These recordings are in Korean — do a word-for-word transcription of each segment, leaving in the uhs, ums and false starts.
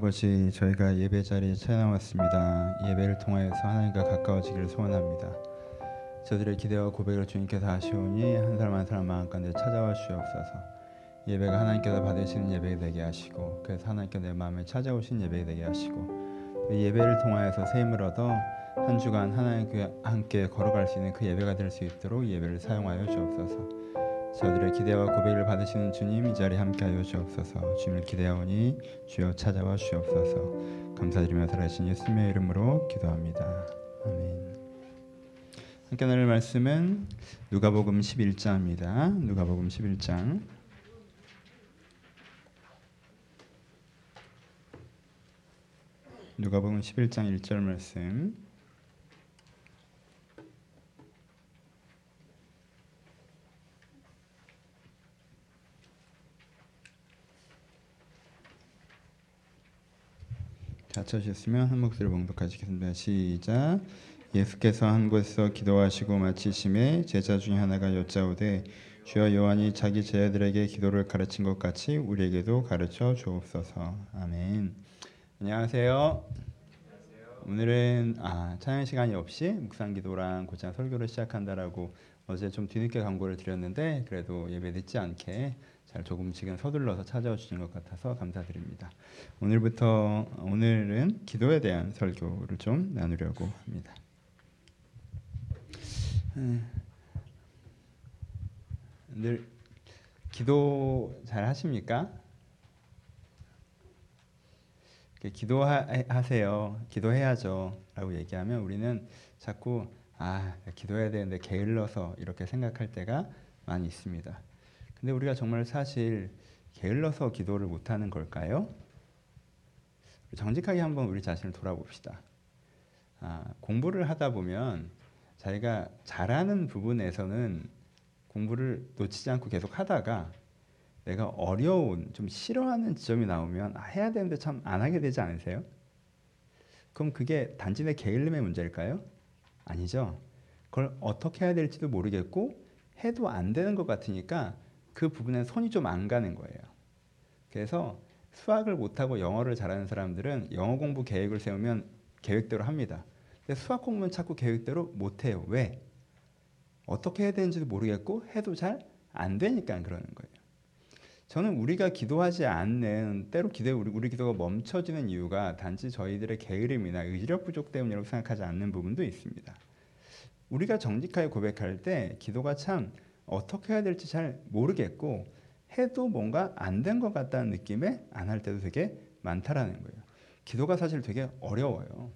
아버지, 저희가 예배 자리에 찾아왔습니다. 예배를 통하여서 하나님과 가까워지기를 소원합니다. 저들의 기대와 고백을 주님께서 하시오니 한 사람 한 사람 마음 가운데 찾아와 주옵소서. 예배가 하나님께서 받으시는 예배가 되게 하시고, 그래서 하나님께서 내 마음에 찾아오신 예배가 되게 하시고, 예배를 통하여서 새 힘을 얻어 한 주간 하나님과 함께 걸어갈 수 있는 그 예배가 될 수 있도록 예배를 사용하여 주옵소서. 저들의 기대와 고백을 받으시는 주님, 이 자리에 함께하여 주옵소서. 주님을 기대하오니 주여 찾아와 주옵소서. 감사드리며 살아계신 예수님의 이름으로 기도합니다. 아멘. 함께 나눌 말씀은 누가복음 십일 장입니다. 누가복음 십일 장 누가복음 십일 장 일 절 말씀. 다 찾으셨으면 한 목소리로 봉독하시겠습니다. 시작. 예수께서 한 곳에서 기도하시고 마치심에 제자 중에 하나가 여짜오되 주여 요한이 자기 제자들에게 기도를 가르친 것 같이 우리에게도 가르쳐 주옵소서. 아멘. 안녕하세요. 오늘은 아, 찬양 시간이 없이 묵상기도랑 곧장 설교를 시작한다라고 어제 좀 뒤늦게 광고를 드렸는데 그래도 예배 늦지 않게 잘 조금씩은 서둘러서 찾아와 주신 것 같아서 감사드립니다. 오늘부터 오늘은 기도에 대한 설교를 좀 나누려고 합니다. 늘 기도 잘 하십니까? 기도하세요. 기도해야죠. 라고 얘기하면 우리는 자꾸 아, 기도해야 되는데 게을러서 이렇게 생각할 때가 많이 있습니다. 근데 우리가 정말 사실 게을러서 기도를 못하는 걸까요? 정직하게 한번 우리 자신을 돌아봅시다. 아, 공부를 하다 보면 자기가 잘하는 부분에서는 공부를 놓치지 않고 계속 하다가 내가 어려운, 좀 싫어하는 지점이 나오면 아, 해야 되는데 참 안 하게 되지 않으세요? 그럼 그게 단지 내 게을름의 문제일까요? 아니죠. 그걸 어떻게 해야 될지도 모르겠고 해도 안 되는 것 같으니까 그 부분에 손이 좀 안 가는 거예요. 그래서 수학을 못하고 영어를 잘하는 사람들은 영어 공부 계획을 세우면 계획대로 합니다. 근데 수학 공부는 자꾸 계획대로 못해요. 왜? 어떻게 해야 되는지도 모르겠고 해도 잘 안 되니까 그러는 거예요. 저는 우리가 기도하지 않는, 때로 기도에 우리, 우리 기도가 멈춰지는 이유가 단지 저희들의 게으름이나 의지력 부족 때문이라고 생각하지 않는 부분도 있습니다. 우리가 정직하게 고백할 때 기도가 참 어떻게 해야 될지 잘 모르겠고 해도 뭔가 안 된 것 같다는 느낌에 안 할 때도 되게 많다라는 거예요. 기도가 사실 되게 어려워요.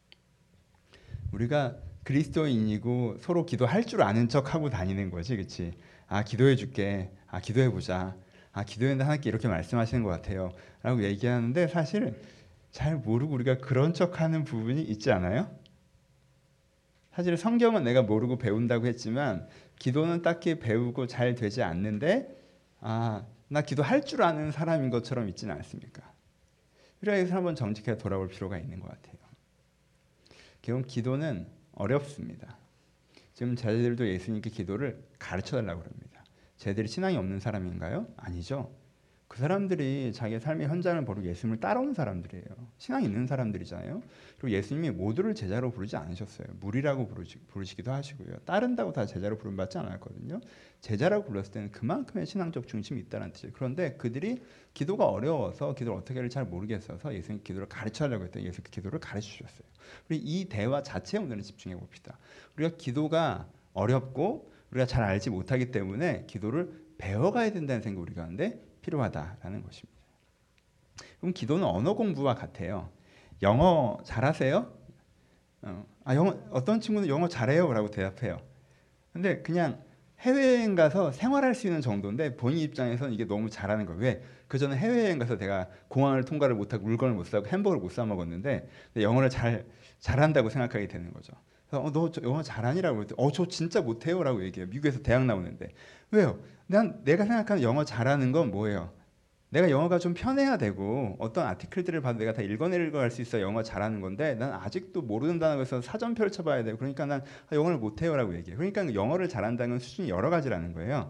우리가 그리스도인이고 서로 기도할 줄 아는 척 하고 다니는 거지, 그렇지? 아, 기도해 줄게. 아, 기도해 보자. 아, 기도했는데 하나님께 이렇게 말씀하시는 것 같아요. 라고 얘기하는데 사실 잘 모르고 우리가 그런 척 하는 부분이 있지 않아요? 사실 성경은 내가 모르고 배운다고 했지만 기도는 딱히 배우고 잘 되지 않는데 아, 나 기도할 줄 아는 사람인 것처럼 있지는 않습니까? 그래서 한번 정직하게 돌아볼 필요가 있는 것 같아요. 그럼 기도는 어렵습니다. 지금 자기들도 예수님께 기도를 가르쳐달라고 합니다. 쟤들이 신앙이 없는 사람인가요? 아니죠. 그 사람들이 자기의 삶의 현장을 보고 예수님을 따라오는 사람들이에요. 신앙이 있는 사람들이잖아요. 그리고 예수님이 모두를 제자로 부르지 않으셨어요. 무리라고 부르시, 부르시기도 하시고요. 따른다고 다 제자로 부름받지 않았거든요. 제자라고 불렀을 때는 그만큼의 신앙적 중심이 있다는 뜻이에요. 그런데 그들이 기도가 어려워서 기도를 어떻게 할지 잘 모르겠어서 예수님 기도를 가르쳐달라고 했더니 예수님 기도를 가르쳐주셨어요. 우리 이 대화 자체에 오늘은 집중해 봅시다. 우리가 기도가 어렵고 우리가 잘 알지 못하기 때문에 기도를 배워가야 된다는 생각이 우리가 하는데 필요하다라는 것입니다. 그럼 기도는 언어 공부와 같아요. 영어 잘하세요? 어, 아, 영어, 어떤 친구는 영어 잘해요 라고 대답해요. 근데 그냥 해외여행 가서 생활할 수 있는 정도인데 본인 입장에서는 이게 너무 잘하는 거예요. 왜? 그전에 해외여행 가서 내가 공항을 통과를 못하고 물건을 못 사고 햄버거를 못 사 먹었는데 영어를 잘, 잘한다고 생각하게 되는 거죠. 어, 너 영어 잘하니라고 그랬더니 어, 저 진짜 못해요 라고 얘기해요. 미국에서 대학 나오는데. 왜요? 난 내가 생각하는 영어 잘하는 건 뭐예요? 내가 영어가 좀 편해야 되고 어떤 아티클들을 봐도 내가 다 읽어내리고 할 수 있어 영어 잘하는 건데 난 아직도 모르는 단어에서 사전 펼쳐봐야 되고 그러니까 난 영어를 못해요 라고 얘기해요. 그러니까 영어를 잘한다는 수준이 여러 가지라는 거예요.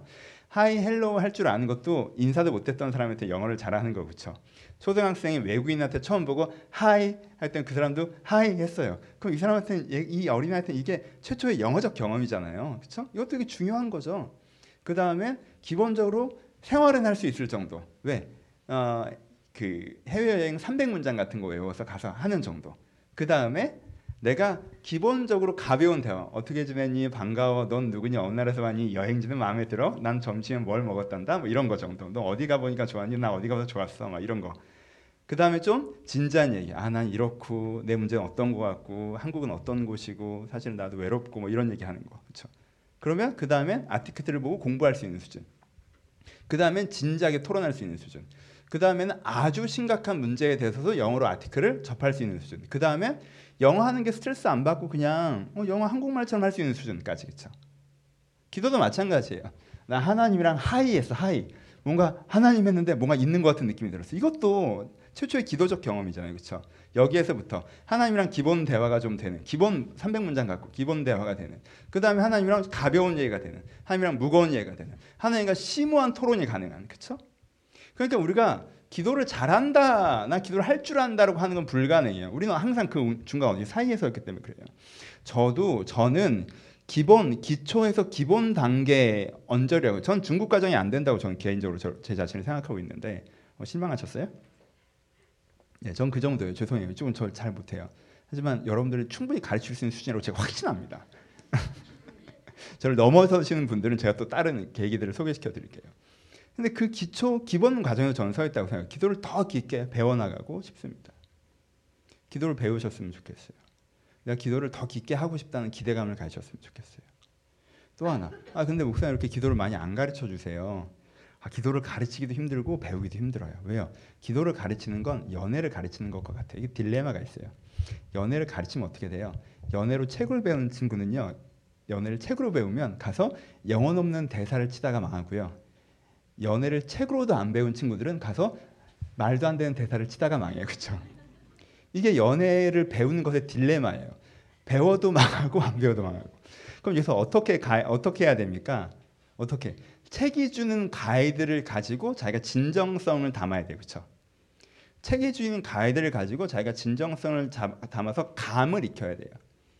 하이 헬로우 할 줄 아는 것도 인사도 못했던 사람한테 영어를 잘하는 거 그렇죠. 초등학생이 외국인한테 처음 보고 하이 할 땐 그 사람도 하이 했어요. 그럼 이 사람한테는 이 어린아이한테는 이게 최초의 영어적 경험이잖아요. 그렇죠? 이것도 되게 중요한 거죠. 그 다음에 기본적으로 생활은 할 수 있을 정도. 왜? 어, 그 해외여행 삼백 문장 같은 거 외워서 가서 하는 정도. 그 다음에 내가 기본적으로 가벼운 대화. 어떻게 지냈니? 반가워. 넌 누구니? 어느 나라에서 왔니? 여행지는 마음에 들어? 난 점심에 뭘 먹었단다? 뭐 이런 거 정도. 너 어디 가보니까 좋았니? 나 어디 가서 좋았어. 막 이런 거. 그 다음에 좀 진지한 얘기. 아, 난 이렇고 내 문제는 어떤 거 같고 한국은 어떤 곳이고 사실 나도 외롭고 뭐 이런 얘기 하는 거. 그렇죠? 그러면 그 다음에 아티클들을 보고 공부할 수 있는 수준. 그 다음엔 진지하게 토론할 수 있는 수준. 그 다음에는 아주 심각한 문제에 대해서도 영어로 아티클을 접할 수 있는 수준. 그 다음에 영어 하는 게 스트레스 안 받고 그냥 어, 영어 한국말처럼 할 수 있는 수준까지. 그렇죠? 기도도 마찬가지예요. 나 하나님이랑 하이 했어. 하이. 뭔가 하나님 했는데 뭔가 있는 것 같은 느낌이 들었어. 이것도 최초의 기도적 경험이잖아요. 그렇죠? 여기에서부터 하나님이랑 기본 대화가 좀 되는, 기본 삼백 문장 갖고 기본 대화가 되는, 그 다음에 하나님이랑 가벼운 얘기가 되는, 하나님이랑 무거운 얘기가 되는, 하나님과 심오한 토론이 가능한. 그렇죠? 그러니까 우리가 기도를 잘한다, 나 기도를 할 줄 안다라고 하는 건 불가능해요. 우리는 항상 그 중간 어디 사이에서였기 때문에 그래요. 저도 저는 기본 기초에서 기본 단계 언저리라고. 전 중급 과정이 안 된다고 저는 개인적으로 저, 제 자신을 생각하고 있는데 어, 실망하셨어요? 네, 전 그 정도예요. 죄송해요. 조금 저 잘 못해요. 하지만 여러분들은 충분히 가르칠 수 있는 수준이라고 제가 확신합니다. 저를 넘어서시는 분들은 제가 또 다른 계기들을 소개시켜 드릴게요. 근데 그 기초 기본 과정에서 저는 서 있다고 생각해요. 기도를 더 깊게 배워나가고 싶습니다. 기도를 배우셨으면 좋겠어요. 내가 기도를 더 깊게 하고 싶다는 기대감을 가지셨으면 좋겠어요. 또 하나, 아 근데 목사님 이렇게 기도를 많이 안 가르쳐 주세요. 아, 기도를 가르치기도 힘들고 배우기도 힘들어요. 왜요? 기도를 가르치는 건 연애를 가르치는 것과 같아요. 이게 딜레마가 있어요. 연애를 가르치면 어떻게 돼요? 연애로 책을 배우는 친구는요, 연애를 책으로 배우면 가서 영혼 없는 대사를 치다가 망하고요. 연애를 책으로도 안 배운 친구들은 가서 말도 안 되는 대사를 치다가 망해요. 그렇죠? 이게 연애를 배우는 것의 딜레마예요. 배워도 망하고 안 배워도 망하고. 그럼 여기서 어떻게 가, 어떻게 해야 됩니까? 어떻게? 책이 주는 가이드를 가지고 자기가 진정성을 담아야 돼요. 그렇죠? 책이 주는 가이드를 가지고 자기가 진정성을 잡, 담아서 감을 익혀야 돼요.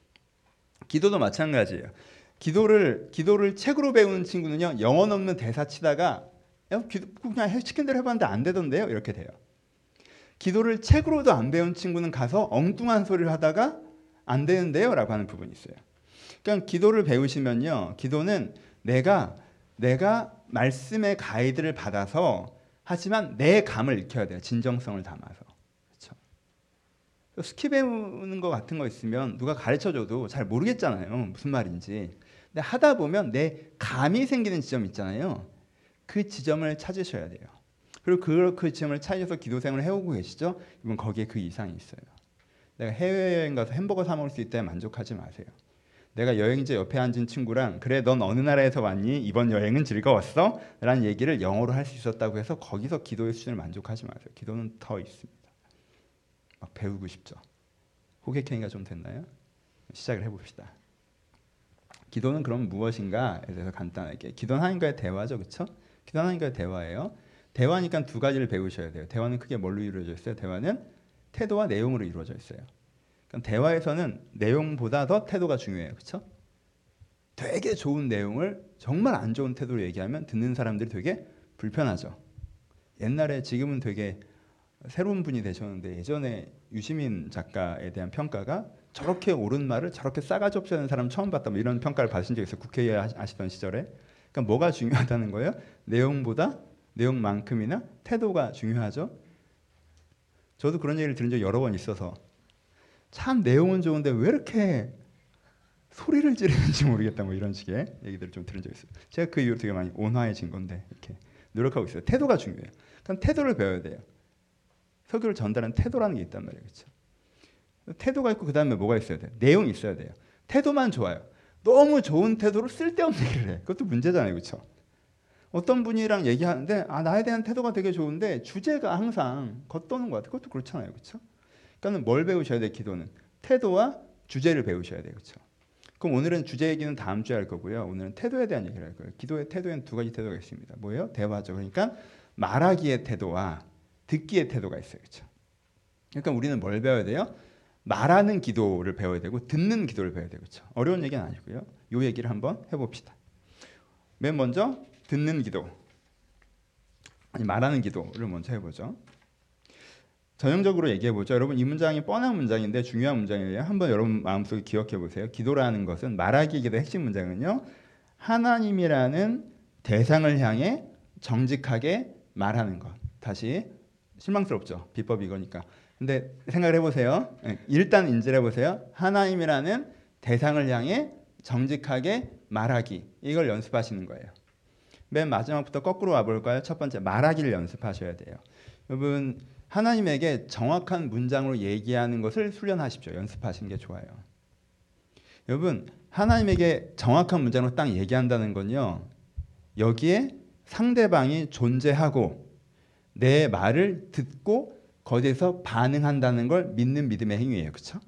기도도 마찬가지예요. 기도를 기도를 책으로 배우는 친구는요, 영혼 없는 대사 치다가 야, 기도, 그냥 시킨 대로 해봤는데 안 되던데요? 이렇게 돼요. 기도를 책으로도 안 배운 친구는 가서 엉뚱한 소리를 하다가 안 되는데요? 라고 하는 부분이 있어요. 그러니까 기도를 배우시면요, 기도는 내가 내가 말씀의 가이드를 받아서 하지만 내 감을 익혀야 돼요. 진정성을 담아서. 그렇죠? 스키 배우는 거 같은 거 있으면 누가 가르쳐줘도 잘 모르겠잖아요. 무슨 말인지. 근데 하다 보면 내 감이 생기는 지점 있잖아요. 그 지점을 찾으셔야 돼요. 그리고 그, 그 지점을 찾아서 기도 생활을 해오고 계시죠? 이건 거기에 그 이상이 있어요. 내가 해외여행 가서 햄버거 사 먹을 수 있다면 만족하지 마세요. 내가 여행지 옆에 앉은 친구랑 그래 넌 어느 나라에서 왔니? 이번 여행은 즐거웠어? 라는 얘기를 영어로 할 수 있었다고 해서 거기서 기도의 수준을 만족하지 마세요. 기도는 더 있습니다. 막 배우고 싶죠? 호객행위가 좀 됐나요? 시작을 해봅시다. 기도는 그럼 무엇인가에 대해서 간단하게. 기도는 하나님과의 대화죠. 그렇죠? 기도는 하나님과의 대화예요. 대화니까 두 가지를 배우셔야 돼요. 대화는 크게 뭘로 이루어져 있어요? 대화는 태도와 내용으로 이루어져 있어요. 그럼 대화에서는 내용보다 더 태도가 중요해요. 그렇죠? 되게 좋은 내용을 정말 안 좋은 태도로 얘기하면 듣는 사람들이 되게 불편하죠. 옛날에, 지금은 되게 새로운 분이 되셨는데 예전에 유시민 작가에 대한 평가가 저렇게 옳은 말을 저렇게 싸가지 없이 하는 사람 처음 봤다, 뭐 이런 평가를 받으신 적이 있어요. 국회에 하시던 시절에. 그러니까 뭐가 중요하다는 거예요? 내용보다 내용만큼이나 태도가 중요하죠. 저도 그런 얘기를 들은 적이 여러 번 있어서 참 내용은 좋은데 왜 이렇게 소리를 지르는지 모르겠다, 뭐 이런 식의 얘기들을 좀 들은 적이 있어요. 제가 그 이후로 되게 많이 온화해진 건데 이렇게 노력하고 있어요. 태도가 중요해요. 그럼 태도를 배워야 돼요. 설교를 전달하는 태도라는 게 있단 말이에요. 그렇죠? 태도가 있고 그 다음에 뭐가 있어야 돼요? 내용이 있어야 돼요. 태도만 좋아요. 너무 좋은 태도로 쓸데없는 얘기를 해. 그것도 문제잖아요. 그렇죠? 어떤 분이랑 얘기하는데 아 나에 대한 태도가 되게 좋은데 주제가 항상 겉도는 것 같아요. 그것도 그렇잖아요. 그렇죠? 그러니까 뭘 배우셔야 돼요? 기도는 태도와 주제를 배우셔야 돼요. 그렇죠? 그럼 오늘은 주제 얘기는 다음 주에 할 거고요. 오늘은 태도에 대한 얘기를 할 거예요. 기도의 태도에는 두 가지 태도가 있습니다. 뭐예요? 대화죠. 그러니까 말하기의 태도와 듣기의 태도가 있어요. 그렇죠? 그러니까 우리는 뭘 배워야 돼요? 말하는 기도를 배워야 되고 듣는 기도를 배워야 되고. 그렇죠? 어려운 얘기는 아니고요. 이 얘기를 한번 해봅시다. 맨 먼저 듣는 기도, 아니 말하는 기도를 먼저 해보죠. 전형적으로 얘기해보죠. 여러분 이 문장이 뻔한 문장인데 중요한 문장이에요. 한번 여러분 마음속에 기억해보세요. 기도라는 것은 말하기 기도의 핵심 문장은요. 하나님이라는 대상을 향해 정직하게 말하는 것. 다시 실망스럽죠. 비법이 이거니까. 근데 생각을 해보세요. 일단 인지를 해보세요. 하나님이라는 대상을 향해 정직하게 말하기. 이걸 연습하시는 거예요. 맨 마지막부터 거꾸로 와볼까요? 첫 번째 말하기를 연습하셔야 돼요. 여러분 하나님에게 정확한 문장으로 얘기하는 것을 훈련하십시오. 연습하시는 게 좋아요. 여러분 하나님에게 정확한 문장으로 딱 얘기한다는 건요. 여기에 상대방이 존재하고 내 말을 듣고 거기에서 반응한다는 걸 믿는 믿음의 행위예요. 그렇죠?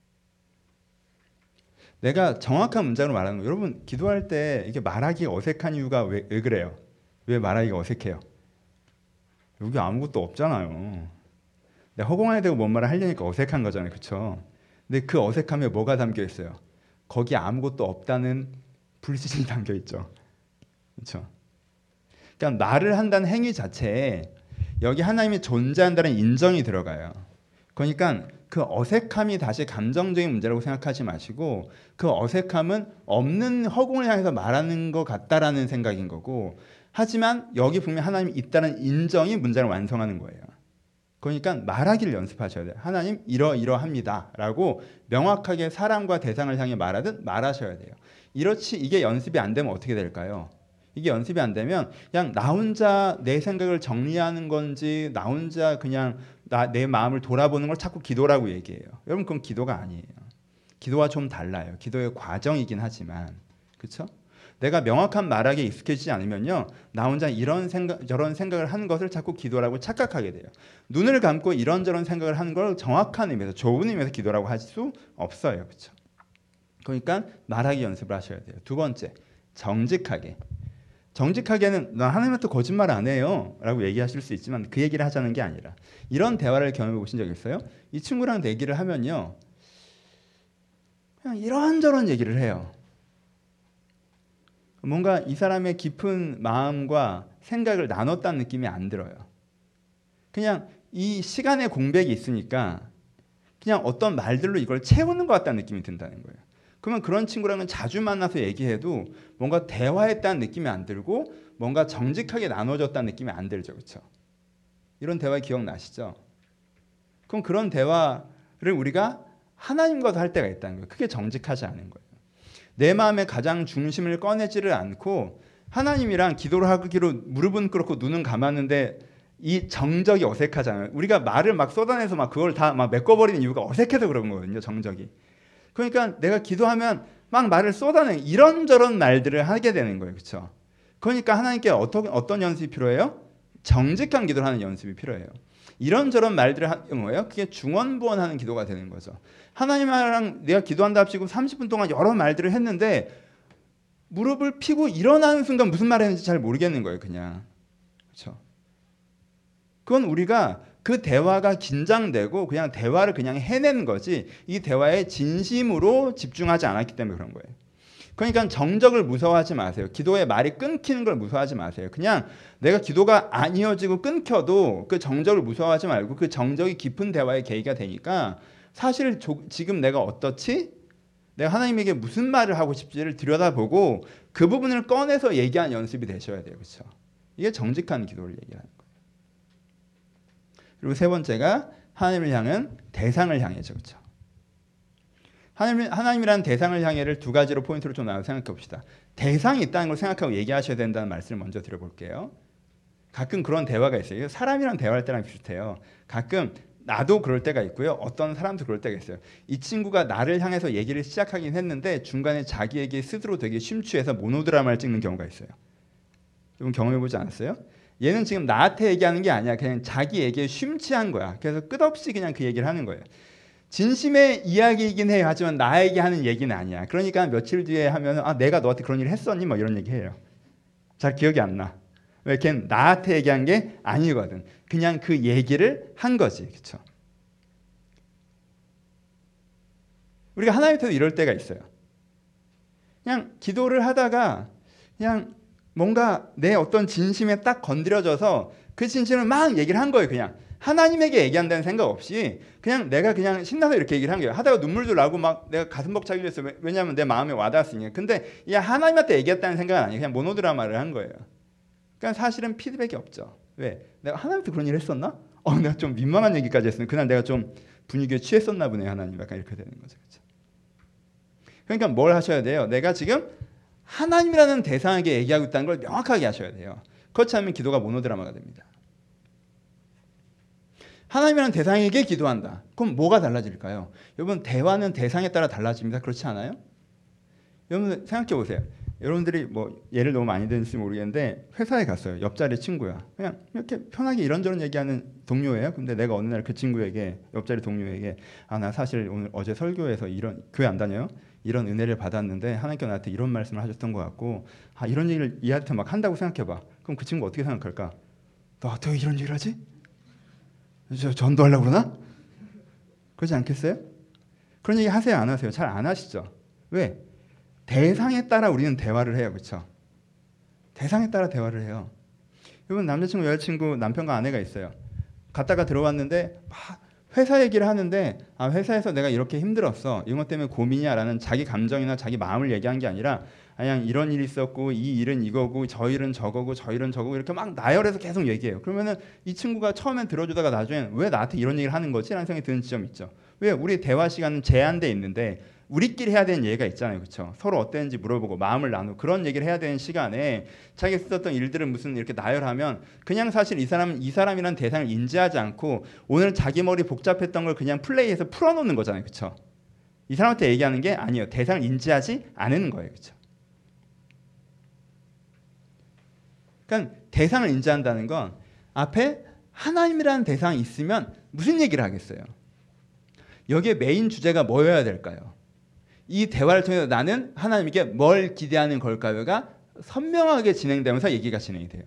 내가 정확한 문장으로 말하는 거. 여러분 기도할 때 이게 말하기 어색한 이유가 왜, 왜 그래요? 왜 말하기가 어색해요? 여기 아무것도 없잖아요. 내가 허공안에 대고 뭔 말을 하려니까 어색한 거잖아요. 그렇죠? 근데 그 어색함에 뭐가 담겨 있어요? 거기 아무것도 없다는 불신이 담겨 있죠. 그렇죠? 그러니까 말을 한다는 행위 자체에 여기 하나님이 존재한다는 인정이 들어가요. 그러니까 그 어색함이 다시 감정적인 문제라고 생각하지 마시고 그 어색함은 없는 허공을 향해서 말하는 것 같다라는 생각인 거고 하지만 여기 분명히 하나님이 있다는 인정이 문장을 완성하는 거예요. 그러니까 말하기를 연습하셔야 돼요. 하나님 이러이러합니다 라고 명확하게 사람과 대상을 향해 말하듯 말하셔야 돼요. 이렇지 이게 연습이 안 되면 어떻게 될까요? 이게 연습이 안 되면 그냥 나 혼자 내 생각을 정리하는 건지 나 혼자 그냥 나, 내 마음을 돌아보는 걸 자꾸 기도라고 얘기해요. 여러분 그건 기도가 아니에요. 기도와 좀 달라요. 기도의 과정이긴 하지만 그렇죠? 내가 명확한 말하기에 익숙해지지 않으면요. 나 혼자 이런 생각 저런 생각을 하는 것을 자꾸 기도라고 착각하게 돼요. 눈을 감고 이런저런 생각을 하는 걸 정확한 의미에서 좋은 의미에서 기도라고 할 수 없어요. 그렇죠? 그러니까 말하기 연습을 하셔야 돼요. 두 번째, 정직하게. 정직하게는 나 하나님한테 거짓말 안 해요 라고 얘기하실 수 있지만 그 얘기를 하자는 게 아니라 이런 대화를 경험해 보신 적 있어요? 이 친구랑 얘기를 하면요 그냥 이런저런 얘기를 해요. 뭔가 이 사람의 깊은 마음과 생각을 나눴다는 느낌이 안 들어요. 그냥 이 시간의 공백이 있으니까 그냥 어떤 말들로 이걸 채우는 것 같다는 느낌이 든다는 거예요. 그러면 그런 친구랑은 자주 만나서 얘기해도 뭔가 대화했다는 느낌이 안 들고 뭔가 정직하게 나눠졌다는 느낌이 안 들죠. 그렇죠? 이런 대화 기억나시죠? 그럼 그런 대화를 우리가 하나님과도 할 때가 있다는 거예요. 그게 정직하지 않은 거예요. 내 마음의 가장 중심을 꺼내지를 않고 하나님이랑 기도를 하기로 무릎은 꿇고 눈은 감았는데 이 정적이 어색하잖아요. 우리가 말을 막 쏟아내서 막 그걸 다 막 메꿔버리는 이유가 어색해서 그런 거거든요. 정적이. 그러니까 내가 기도하면 막 말을 쏟아내 이런저런 말들을 하게 되는 거예요. 그렇죠? 그러니까 하나님께 어떤 어떤 연습이 필요해요? 정직한 기도를 하는 연습이 필요해요. 이런저런 말들을 하는 뭐예요? 그게 중언부언하는 기도가 되는 거죠. 하나님이랑 내가 기도한다 합치고 삼십 분 동안 여러 말들을 했는데 무릎을 피고 일어나는 순간 무슨 말을 했는지 잘 모르겠는 거예요. 그냥. 그렇죠? 그건 우리가 그 대화가 긴장되고 그냥 대화를 그냥 해내는 거지 이 대화에 진심으로 집중하지 않았기 때문에 그런 거예요. 그러니까 정적을 무서워하지 마세요. 기도의 말이 끊기는 걸 무서워하지 마세요. 그냥 내가 기도가 안 이어지고 끊겨도 그 정적을 무서워하지 말고 그 정적이 깊은 대화의 계기가 되니까 사실 조, 지금 내가 어떻지? 내가 하나님에게 무슨 말을 하고 싶지를 들여다보고 그 부분을 꺼내서 얘기하는 연습이 되셔야 돼요. 그렇죠? 이게 정직한 기도를 얘기하는 거예요. 그리고 세 번째가 하나님을 향한 대상을 향해죠. 그렇죠? 하나님, 하나님이라는 대상을 향해를 두 가지로 포인트로 좀 나눠 생각해 봅시다. 대상이 있다는 걸 생각하고 얘기하셔야 된다는 말씀을 먼저 드려볼게요. 가끔 그런 대화가 있어요. 사람이랑 대화할 때랑 비슷해요. 가끔 나도 그럴 때가 있고요. 어떤 사람도 그럴 때가 있어요. 이 친구가 나를 향해서 얘기를 시작하긴 했는데 중간에 자기에게 스스로 되게 심취해서 모노드라마를 찍는 경우가 있어요. 여러분 경험해보지 않았어요? 얘는 지금 나한테 얘기하는 게 아니야. 그냥 자기 얘기에 심취한 거야. 그래서 끝없이 그냥 그 얘기를 하는 거예요. 진심의 이야기이긴 해요. 하지만 나에게 하는 얘기는 아니야. 그러니까 며칠 뒤에 하면 아 내가 너한테 그런 일 했었니? 뭐 이런 얘기해요. 잘 기억이 안 나. 왜? 걔는 나한테 얘기한 게 아니거든. 그냥 그 얘기를 한 거지. 그렇죠? 우리가 하나님께도 이럴 때가 있어요. 그냥 기도를 하다가 그냥 뭔가 내 어떤 진심에 딱 건드려져서 그 진심을 막 얘기를 한 거예요. 그냥 하나님에게 얘기한다는 생각 없이 그냥 내가 그냥 신나서 이렇게 얘기를 한 거예요. 하다가 눈물도 나고 막 내가 가슴 벅차기도 했어요. 왜냐하면 내 마음에 와닿았으니까. 근데 이 하나님한테 얘기했다는 생각은 아니에요. 그냥 모노드라마를 한 거예요. 그러니까 사실은 피드백이 없죠. 왜? 내가 하나님한테 그런 일 했었나? 어, 내가 좀 민망한 얘기까지 했으면 그날 내가 좀 분위기에 취했었나 보네. 하나님 약간 이렇게 되는 거죠. 그렇죠? 그러니까 뭘 하셔야 돼요? 내가 지금 하나님이라는 대상에게 얘기하고 있다는 걸 명확하게 하셔야 돼요. 그렇지 않으면 기도가 모노드라마가 됩니다. 하나님이라는 대상에게 기도한다. 그럼 뭐가 달라질까요? 여러분 대화는 대상에 따라 달라집니다. 그렇지 않아요? 여러분 생각해 보세요. 여러분들이 뭐 예를 너무 많이 들을지 모르겠는데 회사에 갔어요. 옆자리 친구야. 그냥 이렇게 편하게 이런저런 얘기하는 동료예요. 근데 내가 어느 날 그 친구에게 옆자리 동료에게 아 나 사실 오늘 어제 설교에서 이런 교회 안 다녀요? 이런 은혜를 받았는데 하나님께서 나한테 이런 말씀을 하셨던 것 같고 아 이런 얘기를 얘한테 막 한다고 생각해봐. 그럼 그 친구 어떻게 생각할까? 나한테 왜 이런 얘기를 하지? 저 전도하려고 그러나? 그러지 않겠어요? 그런 얘기 하세요? 안 하세요? 잘 안 하시죠? 왜? 대상에 따라 우리는 대화를 해요. 그렇죠? 대상에 따라 대화를 해요. 여러분 남자친구, 여자친구, 남편과 아내가 있어요. 갔다가 들어왔는데 막 회사 얘기를 하는데 아 회사에서 내가 이렇게 힘들었어. 이것 때문에 고민이야라는 자기 감정이나 자기 마음을 얘기한 게 아니라 그냥 이런 일이 있었고 이 일은 이거고 저 일은 저거고 저 일은 저거고 이렇게 막 나열해서 계속 얘기해요. 그러면은 이 친구가 처음엔 들어주다가 나중엔 왜 나한테 이런 얘기를 하는 거지? 라는 생각이 드는 지점이 있죠. 왜? 우리 대화 시간은 제한돼 있는데 우리끼리 해야 되는 얘기가 있잖아요. 그렇죠? 서로 어땠는지 물어보고 마음을 나누고 그런 얘기를 해야 되는 시간에 자기가 썼던 일들을 무슨 이렇게 나열하면 그냥 사실 이 사람은 이 사람이라는 대상을 인지하지 않고 오늘 자기 머리 복잡했던 걸 그냥 플레이해서 풀어놓는 거잖아요. 그렇죠? 이 사람한테 얘기하는 게 아니에요. 대상을 인지하지 않는 거예요. 그렇죠? 그러니까 대상을 인지한다는 건 앞에 하나님이라는 대상이 있으면 무슨 얘기를 하겠어요? 여기에 메인 주제가 뭐여야 될까요? 이 대화를 통해서 나는 하나님께 뭘 기대하는 걸까요가 선명하게 진행되면서 얘기가 진행이 돼요.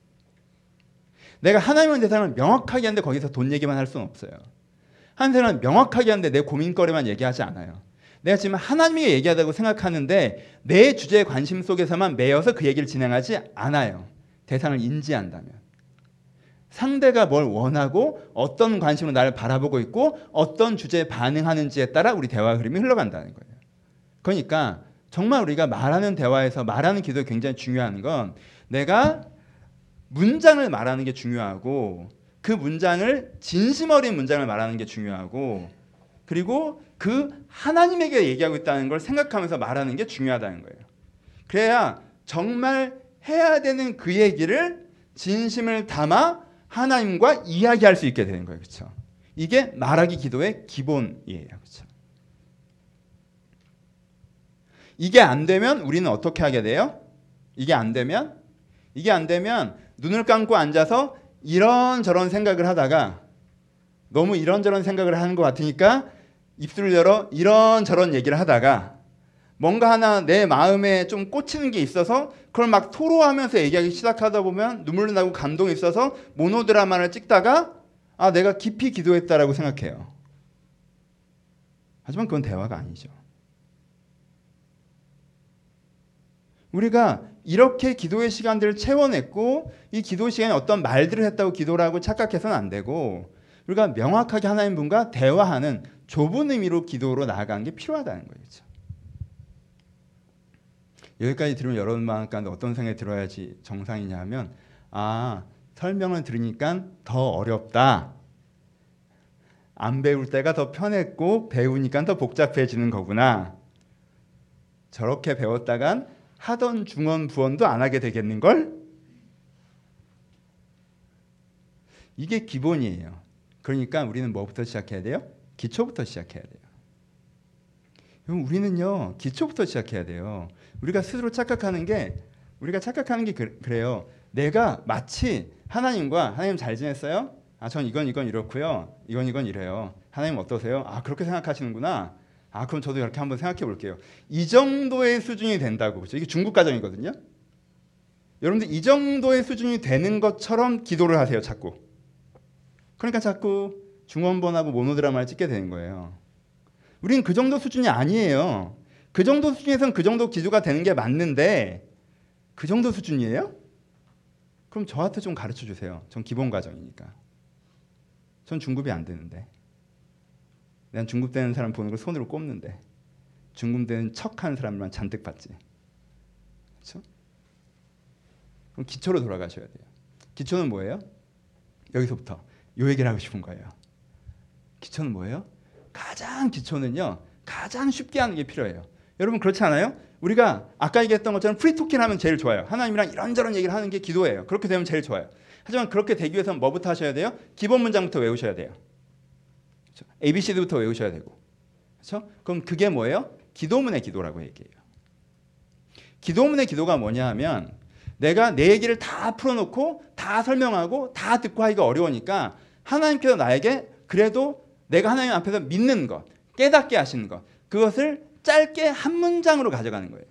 내가 하나님의 대상을 명확하게 하는데 거기서 돈 얘기만 할 수는 없어요. 한 사람은 명확하게 하는데 내 고민거리만 얘기하지 않아요. 내가 지금 하나님에게 얘기하다고 생각하는데 내 주제의 관심 속에서만 매여서 그 얘기를 진행하지 않아요. 대상을 인지한다면. 상대가 뭘 원하고 어떤 관심으로 나를 바라보고 있고 어떤 주제에 반응하는지에 따라 우리 대화 흐름이 흘러간다는 거예요. 그러니까 정말 우리가 말하는 대화에서 말하는 기도가 굉장히 중요한 건 내가 문장을 말하는 게 중요하고 그 문장을 진심 어린 문장을 말하는 게 중요하고 그리고 그 하나님에게 얘기하고 있다는 걸 생각하면서 말하는 게 중요하다는 거예요. 그래야 정말 해야 되는 그 얘기를 진심을 담아 하나님과 이야기할 수 있게 되는 거예요. 그렇죠? 이게 말하기 기도의 기본이에요. 그렇죠? 이게 안 되면 우리는 어떻게 하게 돼요? 이게 안 되면 이게 안 되면 눈을 감고 앉아서 이런저런 생각을 하다가 너무 이런저런 생각을 하는 것 같으니까 입술을 열어 이런저런 얘기를 하다가 뭔가 하나 내 마음에 좀 꽂히는 게 있어서 그걸 막 토로하면서 얘기하기 시작하다 보면 눈물도 나고 감동이 있어서 모노드라마를 찍다가 아 내가 깊이 기도했다라고 생각해요. 하지만 그건 대화가 아니죠. 우리가 이렇게 기도의 시간들을 채워냈고 이 기도 시간에 어떤 말들을 했다고 기도를 하고 착각해서는 안 되고 우리가 명확하게 하나님 분과 대화하는 좁은 의미로 기도로 나아가는 게 필요하다는 거예요. 그렇죠? 여기까지 들으면 여러분 마음 가운데 어떤 생각이 들어야지 정상이냐 하면 아 설명을 들으니까 더 어렵다. 안 배울 때가 더 편했고 배우니까 더 복잡해지는 거구나. 저렇게 배웠다간 하던 중언 부언도 안 하게 되겠는걸? 이게 기본이에요. 그러니까 우리는 뭐부터 시작해야 돼요? 기초부터 시작해야 돼요. 그럼 우리는요 기초부터 시작해야 돼요. 우리가 스스로 착각하는 게 우리가 착각하는 게 그, 그래요. 내가 마치 하나님과 하나님 잘 지냈어요? 아, 전 이건 이건 이렇고요. 이건 이건 이래요. 하나님 어떠세요? 아 그렇게 생각하시는구나. 아 그럼 저도 이렇게 한번 생각해 볼게요. 이 정도의 수준이 된다고. 그렇죠? 이게 중국 가정이거든요. 여러분들 이 정도의 수준이 되는 것처럼 기도를 하세요. 자꾸. 그러니까 자꾸 중원본하고 모노드라마를 찍게 되는 거예요. 우린 그 정도 수준이 아니에요. 그 정도 수준에서는 그 정도 기도가 되는 게 맞는데 그 정도 수준이에요? 그럼 저한테 좀 가르쳐 주세요. 전 기본 과정이니까. 전 중급이 안 되는데. 난 중급되는 사람 보는 걸 손으로 꼽는데 중급되는 척하는 사람만 잔뜩 봤지. 그렇죠? 그럼 기초로 돌아가셔야 돼요. 기초는 뭐예요? 여기서부터 요 얘기를 하고 싶은 거예요. 기초는 뭐예요? 가장 기초는요. 가장 쉽게 하는 게 필요해요. 여러분 그렇지 않아요? 우리가 아까 얘기했던 것처럼 프리토킹 하면 제일 좋아요. 하나님이랑 이런저런 얘기를 하는 게 기도예요. 그렇게 되면 제일 좋아요. 하지만 그렇게 되기 위해서는 뭐부터 하셔야 돼요? 기본 문장부터 외우셔야 돼요. 그렇죠? 에이비씨디부터 외우셔야 되고. 그렇죠? 그럼 그게 뭐예요? 기도문의 기도라고 얘기해요. 기도문의 기도가 뭐냐 하면 내가 내 얘기를 다 풀어놓고 다 설명하고 다 듣고 하기가 어려우니까 하나님께서 나에게 그래도 내가 하나님 앞에서 믿는 것, 깨닫게 하시는 것, 그것을 짧게 한 문장으로 가져가는 거예요.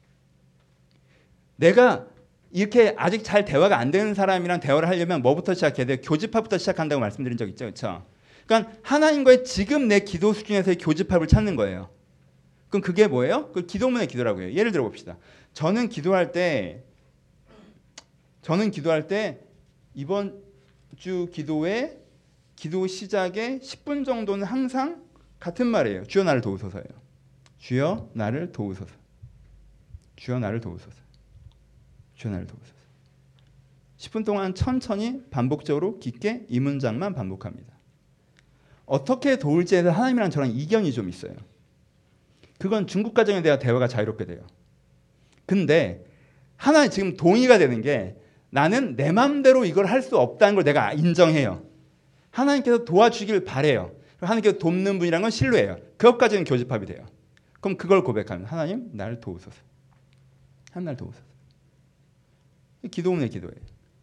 내가 이렇게 아직 잘 대화가 안 되는 사람이랑 대화를 하려면 뭐부터 시작해야 돼요? 교집합부터 시작한다고 말씀드린 적 있죠. 그렇죠? 그러니까 하나님과의 지금 내 기도 수준에서의 교집합을 찾는 거예요. 그럼 그게 뭐예요? 그 기도문의 기도라고 해요. 예를 들어 봅시다. 저는 기도할 때 저는 기도할 때 이번 주 기도의 기도 시작에 십 분 정도는 항상 같은 말이에요. 주여 나를 도우소서예요. 주여 나를 도우소서. 주여 나를 도우소서. 주여 나를 도우소서. 십 분 동안 천천히 반복적으로 깊게 이 문장만 반복합니다. 어떻게 도울지에 대해서 하나님이랑 저랑 이견이 좀 있어요. 그건 중국 가정에 대한 대화가 자유롭게 돼요. 근데 하나 지금 동의가 되는 게 나는 내 마음대로 이걸 할 수 없다는 걸 내가 인정해요. 하나님께서 도와주길 바래요. 하나님께서 돕는 분이라는 건 신뢰해요. 그것까지는 교집합이 돼요. 그럼 그걸 고백하면 하나님 나를 도우소서. 하나님 나를 도우소서. 기도문의 기도예요.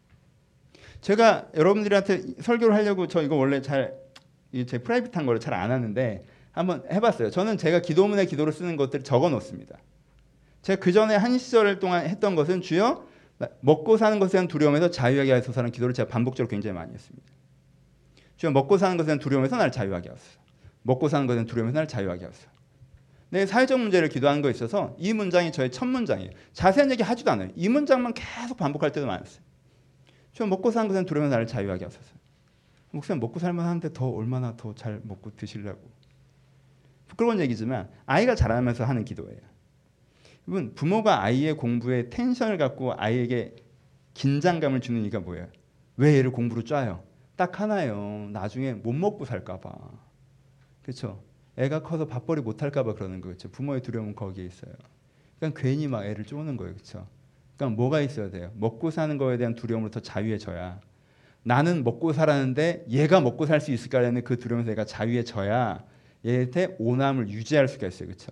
제가 여러분들한테 설교를 하려고 저 이거 원래 잘 제 프라이빗한 거를 잘 안 하는데 한번 해봤어요. 저는 제가 기도문의 기도를 쓰는 것들을 적어 놓습니다. 제가 그 전에 한 시절 동안 했던 것은 주여 먹고 사는 것에 대한 두려움에서 자유하게 하소서라는 기도를 제가 반복적으로 굉장히 많이 했습니다. 주여 먹고 사는 것에 대한 두려움에서 나를 자유하게 하소서. 먹고 사는 것에 대한 두려움에서 나를 자유하게 하소서. 내 사회적 문제를 기도하는 거에 있어서 이 문장이 저의 첫 문장이에요. 자세한 얘기 하지도 않아요. 이 문장만 계속 반복할 때도 많았어요. 주여 먹고 사는 것에 대한 두려움에서 나를 자유하게 하소서. 목사님 먹고 살만 하는데 더 얼마나 더 잘 먹고 드시려고. 부끄러운 얘기지만 아이가 자라면서 하는 기도예요. 여러분 부모가 아이의 공부에 텐션을 갖고 아이에게 긴장감을 주는 이유가 뭐예요? 왜 얘를 공부로 짜요? 딱 하나예요. 나중에 못 먹고 살까 봐. 그렇죠? 애가 커서 밥벌이 못 할까 봐 그러는 거죠. 부모의 두려움은 거기에 있어요. 그러니까 괜히 막 애를 쪼는 거예요. 그렇죠? 그러니까 뭐가 있어야 돼요? 먹고 사는 거에 대한 두려움으로부터 자유해져야. 나는 먹고 살았는데 얘가 먹고 살 수 있을까라는 그 두려움에서 얘가 자유해져야 얘한테 오남을 유지할 수가 있어요. 그렇죠?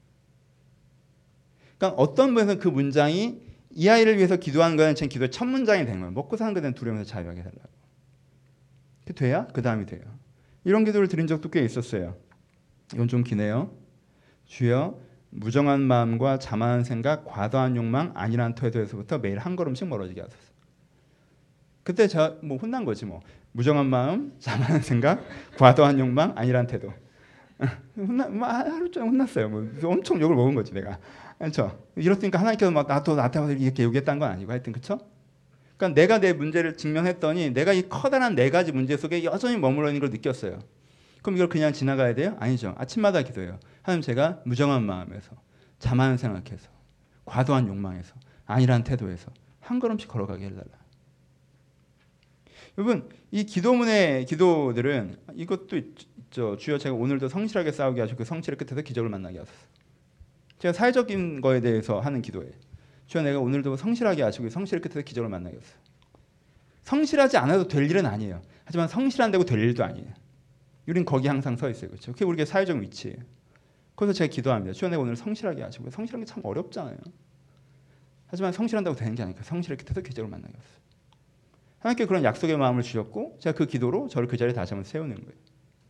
그러니까 어떤 면에서 그 문장이 이 아이를 위해서 기도하는 거는 제 기도의 첫 문장이 된 거예요. 먹고 사는 것에 대한 두려움에서 자유하게 살라고. 그 돼야 그 다음이 돼요. 이런 기도를 드린 적도 꽤 있었어요. 이건 좀 기네요. 주여 무정한 마음과 자만한 생각, 과도한 욕망, 안일한 태도에서부터 매일 한 걸음씩 멀어지게 하소서. 그때 저 뭐 혼난 거지 뭐. 무정한 마음, 자만한 생각, 과도한 욕망, 안일한 태도. 혼나, 하루 종일 혼났어요. 뭐 엄청 욕을 먹은 거지 내가. 그렇죠? 이렇으니까 하나님께서 막 나도 나한테 이렇게 욕했다는 건 아니고 하여튼 그렇죠? 그러니까 내가 내 문제를 직면했더니 내가 이 커다란 네 가지 문제 속에 여전히 머물러 있는 걸 느꼈어요. 그럼 이걸 그냥 지나가야 돼요? 아니죠. 아침마다 기도해요. 하나님 제가 무정한 마음에서, 자만한 생각해서, 과도한 욕망에서, 안일한 태도에서 한 걸음씩 걸어가게 해달라. 여러분 이 기도문의 기도들은 이것도 있죠. 주여 제가 오늘도 성실하게 싸우게 하시고 그 성실의 끝에서 기적을 만나게 하소서. 제가 사회적인 거에 대해서 하는 기도예요. 주여 내가 오늘도 성실하게 하시고 성실의 끝에서 기적을 만나게 하소서. 성실하지 않아도 될 일은 아니에요. 하지만 성실 안 되고 될 일도 아니에요. 우린 거기 항상 서 있어요. 그렇죠? 그게 우리의 사회적 위치예요. 그래서 제가 기도합니다. 주여 내가 오늘 성실하게 하시고 성실한 게 참 어렵잖아요. 하지만 성실한다고 되는 게 아니니까 성실의 끝에서 기적을 만나게 하소서. 하나님께 그런 약속의 마음을 주셨고 제가 그 기도로 저를 그 자리에 다시 한번 세우는 거예요.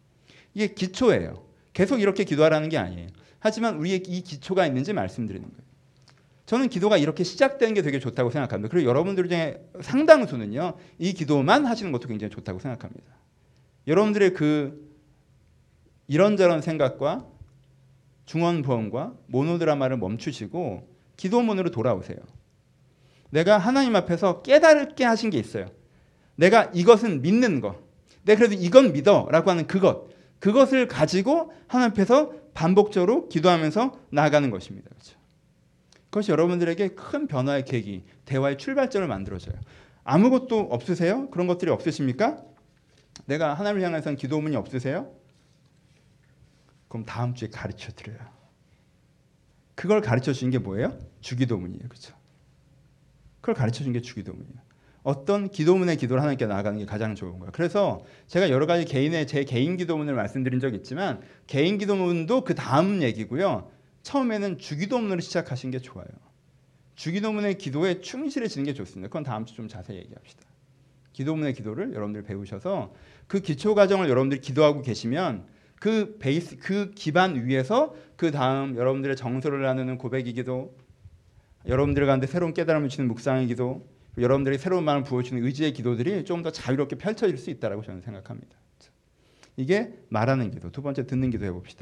이게 기초예요. 계속 이렇게 기도하라는 게 아니에요. 하지만 우리의 이 기초가 있는지 말씀드리는 거예요. 저는 기도가 이렇게 시작되는 게 되게 좋다고 생각합니다. 그리고 여러분들 중에 상당수는요, 이 기도만 하시는 것도 굉장히 좋다고 생각합니다. 여러분들의 그 이런저런 생각과 중언부언과 모노드라마를 멈추시고 기도문으로 돌아오세요. 내가 하나님 앞에서 깨달게 하신 게 있어요. 내가 이것은 믿는 것, 내가 그래도 이건 믿어 라고 하는 그것, 그것을 가지고 하나님 앞에서 반복적으로 기도하면서 나아가는 것입니다. 그렇죠? 그것이 여러분들에게 큰 변화의 계기, 대화의 출발점을 만들어줘요. 아무것도 없으세요? 그런 것들이 없으십니까? 내가 하나님을 향해서는 기도문이 없으세요? 그럼 다음 주에 가르쳐 드려요. 그걸 가르쳐 주는 게 뭐예요? 주기도문이에요. 그렇죠? 그걸 가르쳐 주는 게 주기도문이에요. 어떤 기도문의 기도를 하나님께 나아가는 게 가장 좋은 거예요. 그래서 제가 여러 가지 개인의 제 개인 기도문을 말씀드린 적이 있지만 개인 기도문도 그 다음 얘기고요. 처음에는 주기도문으로 시작하시는 게 좋아요. 주기도문의 기도에 충실해지는 게 좋습니다. 그건 다음 주 좀 자세히 얘기합시다. 기도문의 기도를 여러분들 배우셔서 그 기초 과정을 여러분들이 기도하고 계시면 그 베이스, 그 기반 위에서 그 다음 여러분들의 정서를 나누는 고백의 기도, 여러분들 가운데 새로운 깨달음을 주는 묵상의 기도, 여러분들이 새로운 마음을 부어주는 의지의 기도들이 좀 더 자유롭게 펼쳐질 수 있다고 저는 생각합니다. 이게 말하는 기도. 두 번째 듣는 기도 해봅시다.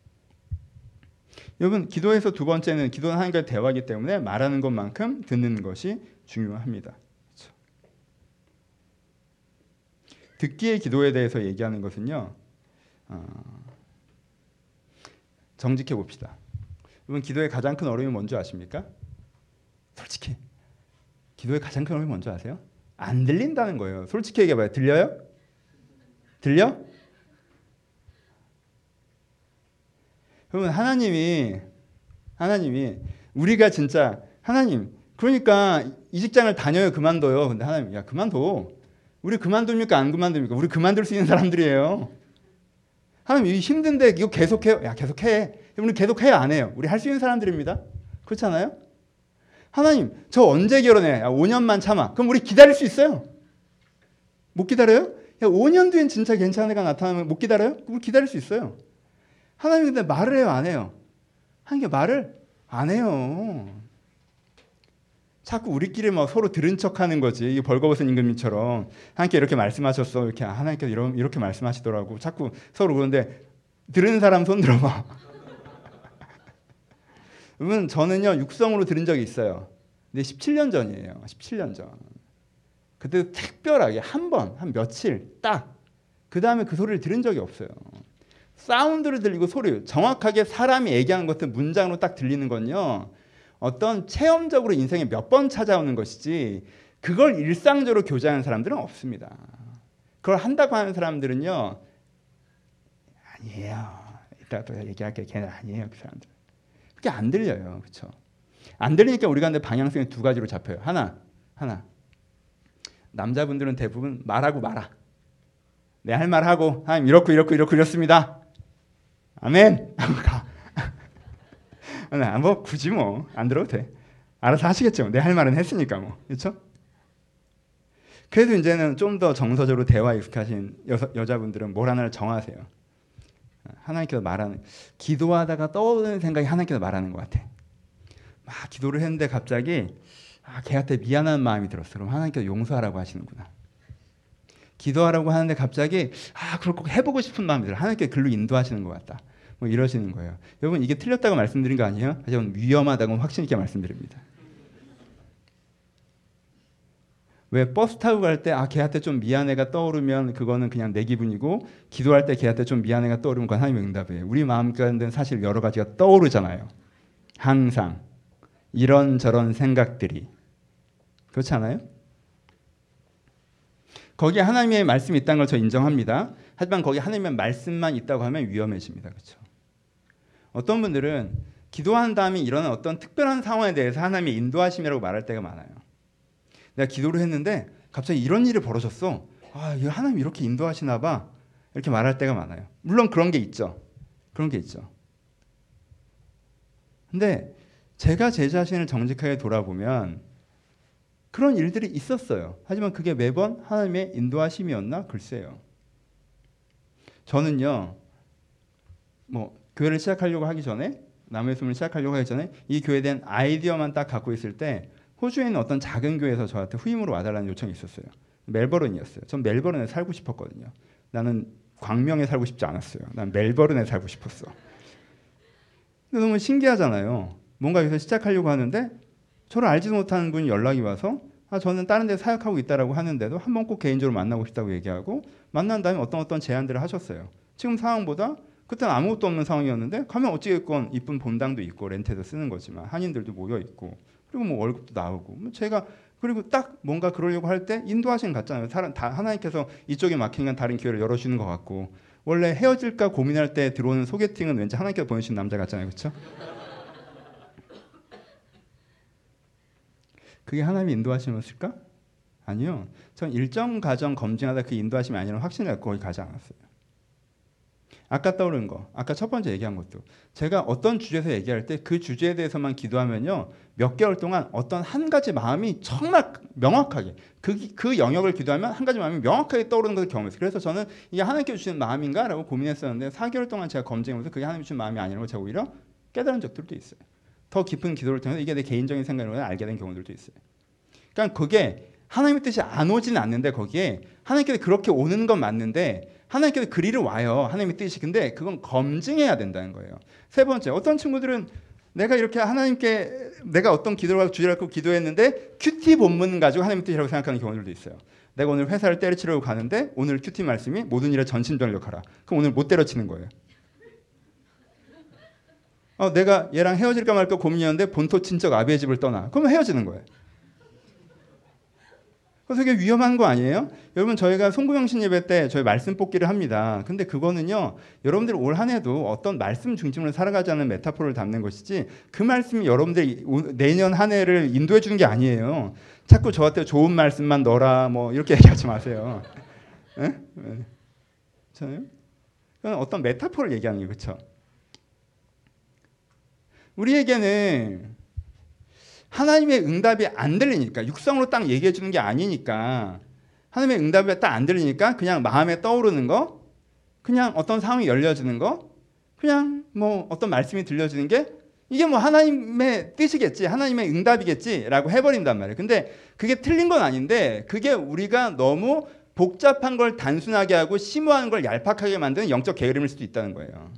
여러분 기도에서 두 번째는 기도는 하나님과의 대화이기 때문에 말하는 것만큼 듣는 것이 중요합니다. 그렇죠? 듣기의 기도에 대해서 얘기하는 것은요. 어, 정직해 봅시다. 여러분 기도의 가장 큰 어려움이 뭔지 아십니까? 솔직히 기도의 가장 큰 어려움이 뭔지 아세요? 안 들린다는 거예요. 솔직히 얘기해봐요. 들려요? 들려? 여러분 하나님이 하나님이 우리가 진짜 하나님 그러니까 이 직장을 다녀요 그만둬요. 근데 하나님 야 그만둬. 우리 그만둡니까 안 그만둡니까? 우리 그만둘 수 있는 사람들이에요. 하나님 이 힘든데 이거 계속해요. 야 계속해. 우리 계속해요 안 해요? 우리 할 수 있는 사람들입니다. 그렇잖아요? 하나님 저 언제 결혼해? 야, 오 년만 참아. 그럼 우리 기다릴 수 있어요? 못 기다려요? 야, 오 년 뒤엔 진짜 괜찮은 애가 나타나면 못 기다려요? 우리 기다릴 수 있어요. 하나님 근데 말을 해요 안 해요? 하나님 말을 안 해요. 자꾸 우리끼리 막 서로 들은 척하는 거지. 이 벌거벗은 임금님처럼 하나님께 이렇게 말씀하셨어. 이렇게 하나님께서 이런 이렇게 말씀하시더라고. 자꾸 서로 그런데 들은 사람 손 들어봐. 여러분 저는요 육성으로 들은 적이 있어요. 근데 십칠 년 전이에요. 십칠 년 전. 그때 특별하게 한 번, 한 며칠 딱 그 다음에 그 소리를 들은 적이 없어요. 사운드를 들리고 소리, 정확하게 사람이 얘기하는 것들 문장으로 딱 들리는 건요. 어떤 체험적으로 인생에 몇 번 찾아오는 것이지 그걸 일상적으로 교제하는 사람들은 없습니다. 그걸 한다고 하는 사람들은요. 아니에요. 이따 또 얘기할게. 걔는 아니에요. 그 사람들. 그게 안 들려요. 그렇죠? 안 들리니까 우리가 근데 방향성이 두 가지로 잡혀요. 하나, 하나. 남자분들은 대부분 말하고 말아. 내 할 말 하고 하나님 이렇고 이렇고 이렇고 이렇습니다. 아멘. 하고 가. 뭐 굳이 뭐 안 들어도 돼. 알아서 하시겠죠. 내 할 말은 했으니까 뭐. 그렇죠? 그래도 이제는 좀 더 정서적으로 대화에 익숙하신 여서, 여자분들은 뭘 하나를 정하세요. 하나님께서 말하는 기도하다가 떠오르는 생각이 하나님께서 말하는 것 같아. 막 기도를 했는데 갑자기 아, 걔한테 미안한 마음이 들었어. 그럼 하나님께서 용서하라고 하시는구나. 기도하라고 하는데 갑자기 아 그걸 꼭 해보고 싶은 마음이 들어. 하나님께서 글로 인도하시는 것 같다. 뭐 이러시는 거예요. 여러분 이게 틀렸다고 말씀드린 거 아니에요? 하지만 위험하다고 확신 있게 말씀드립니다. 왜 버스 타고 갈 때 아 걔한테 좀 미안해가 떠오르면 그거는 그냥 내 기분이고 기도할 때 걔한테 좀 미안해가 떠오르면 그건 하나님의 응답이에요. 우리 마음 가운데는 사실 여러 가지가 떠오르잖아요. 항상 이런저런 생각들이 그렇지 않아요? 거기에 하나님의 말씀이 있다는 걸 저 인정합니다. 하지만 거기 하나님의 말씀만 있다고 하면 위험해집니다. 그렇죠? 어떤 분들은 기도한 다음에 일어난 어떤 특별한 상황에 대해서 하나님의 인도하심이라고 말할 때가 많아요. 내가 기도를 했는데 갑자기 이런 일이 벌어졌어. 아, 하나님 이렇게 인도하시나 봐. 이렇게 말할 때가 많아요. 물론 그런 게 있죠. 그런 게 있죠. 근데 제가 제 자신을 정직하게 돌아보면 그런 일들이 있었어요. 하지만 그게 매번 하나님의 인도하심이었나? 글쎄요. 저는요. 뭐 교회를 시작하려고 하기 전에 나무의 숨을 시작하려고 하기 전에 이 교회에 대한 아이디어만 딱 갖고 있을 때 호주에 있는 어떤 작은 교회에서 저한테 후임으로 와달라는 요청이 있었어요. 멜버른이었어요. 전 멜버른에 살고 싶었거든요. 나는 광명에 살고 싶지 않았어요. 난 멜버른에 살고 싶었어. 근데 너무 신기하잖아요. 뭔가 여기서 시작하려고 하는데 저를 알지도 못하는 분이 연락이 와서 아, 저는 다른 데 사역하고 있다라고 하는데도 한번 꼭 개인적으로 만나고 싶다고 얘기하고 만난 다음에 어떤 어떤 제안들을 하셨어요. 지금 상황보다 그때는 아무것도 없는 상황이었는데 가면 어찌됐건 이쁜 본당도 있고 렌트해서 쓰는 거지만 한인들도 모여 있고 그리고 뭐 월급도 나오고 뭐 제가 그리고 딱 뭔가 그러려고 할 때 인도하시는 같잖아요. 사람 다 하나님께서 이쪽에 막히는 다른 기회를 열어주는 것 같고 원래 헤어질까 고민할 때 들어오는 소개팅은 왠지 하나님께서 보내주신 남자 같잖아요, 그렇죠? 그게 하나님이 인도하심이었을까? 아니요. 전 일정 과정 검증하다 그 인도하심이 아니라는 확신을 갖고 거기 가지 않았어요. 아까 떠오른 거, 아까 첫 번째 얘기한 것도 제가 어떤 주제에서 얘기할 때 그 주제에 대해서만 기도하면요 몇 개월 동안 어떤 한 가지 마음이 정말 명확하게 그, 그 영역을 기도하면 한 가지 마음이 명확하게 떠오르는 것을 경험했어요. 그래서 저는 이게 하나님께 주시는 마음인가? 라고 고민했었는데 사 개월 동안 제가 검증하면서 그게 하나님 주신 마음이 아니라고 제가 오히려 깨달은 적들도 있어요. 더 깊은 기도를 통해서 이게 내 개인적인 생각으로 알게 된 경우들도 있어요. 그러니까 그게 하나님의 뜻이 안 오지는 않는데 거기에 하나님께서 그렇게 오는 건 맞는데 하나님께서 그리를 와요. 하나님의 뜻이. 근데 그건 검증해야 된다는 거예요. 세 번째, 어떤 친구들은 내가 이렇게 하나님께 내가 어떤 기도를 주제를 갖고 기도했는데 큐티 본문 가지고 하나님의 뜻이라고 생각하는 경우들도 있어요. 내가 오늘 회사를 때려치려고 가는데 오늘 큐티 말씀이 모든 일에 전심전력하라. 그럼 오늘 못 때려치는 거예요. 어, 내가 얘랑 헤어질까 말까 고민이었는데 본토 친척 아비의 집을 떠나. 그러면 헤어지는 거예요. 그래서 이게 위험한 거 아니에요? 여러분 저희가 송구영신 예배 때 저희 말씀 뽑기를 합니다. 근데 그거는요. 여러분들 올 한 해도 어떤 말씀 중심으로 살아가자는 메타포를 담는 것이지 그 말씀이 여러분들 내년 한 해를 인도해 주는 게 아니에요. 자꾸 저한테 좋은 말씀만 넣어라 뭐 이렇게 얘기하지 마세요. 에? 네. 저는 어떤 메타포를 얘기하는 거예요. 그렇죠? 우리에게는 하나님의 응답이 안 들리니까 육성으로 딱 얘기해 주는 게 아니니까 하나님의 응답이 딱 안 들리니까 그냥 마음에 떠오르는 거 그냥 어떤 상황이 열려지는 거 그냥 뭐 어떤 말씀이 들려지는 게 이게 뭐 하나님의 뜻이겠지 하나님의 응답이겠지라고 해버린단 말이에요. 근데 그게 틀린 건 아닌데 그게 우리가 너무 복잡한 걸 단순하게 하고 심오한 걸 얄팍하게 만드는 영적 게으름일 수도 있다는 거예요.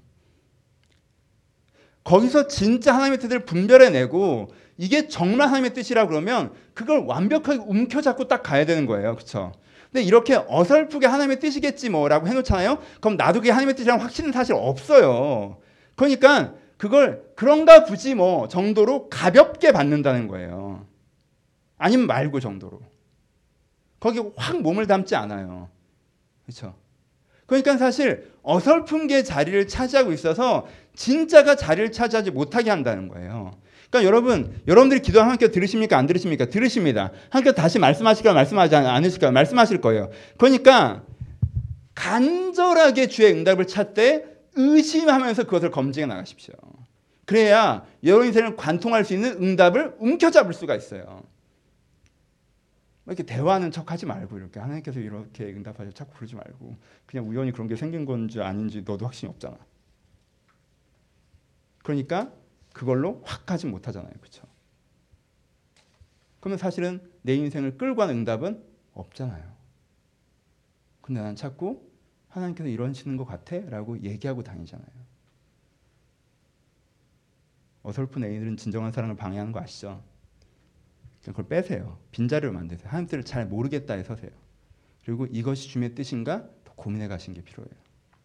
거기서 진짜 하나님의 뜻을 분별해내고 이게 정말 하나님의 뜻이라 그러면 그걸 완벽하게 움켜잡고 딱 가야 되는 거예요. 그렇죠? 근데 이렇게 어설프게 하나님의 뜻이겠지 뭐라고 해놓잖아요. 그럼 나도 그게 하나님의 뜻이라는 확신은 사실 없어요. 그러니까 그걸 그런가 보지 뭐 정도로 가볍게 받는다는 거예요. 아니면 말고 정도로. 거기에 확 몸을 담지 않아요. 그렇죠? 그러니까 사실 어설픈 게 자리를 차지하고 있어서 진짜가 자리를 차지하지 못하게 한다는 거예요. 그러니까 여러분, 여러분들이 기도하면 하나님께서 들으십니까? 안 들으십니까? 들으십니다. 하나님께서 다시 말씀하실까요? 말씀하지 않으실까요? 말씀하실 거예요. 그러니까 간절하게 주의 응답을 찾되 의심하면서 그것을 검증해 나가십시오. 그래야 여러분 인생을 관통할 수 있는 응답을 움켜잡을 수가 있어요. 이렇게 대화하는 척하지 말고 이렇게 하나님께서 이렇게 응답하셔 자꾸 그러지 말고 그냥 우연히 그런 게 생긴 건지 아닌지 너도 확신이 없잖아. 그러니까 그걸로 확 가지 못하잖아요. 그렇죠? 그러면 사실은 내 인생을 끌고 가는 응답은 없잖아요. 근데 난 자꾸 하나님께서 이러시는 것 같아 라고 얘기하고 다니잖아요. 어설픈 애인들은 진정한 사랑을 방해하는 거 아시죠? 그걸 빼세요. 빈자리를 만드세요. 하나님 뜻을 잘 모르겠다에 서세요. 그리고 이것이 주님의 뜻인가 더 고민해 가시는 게 필요해요.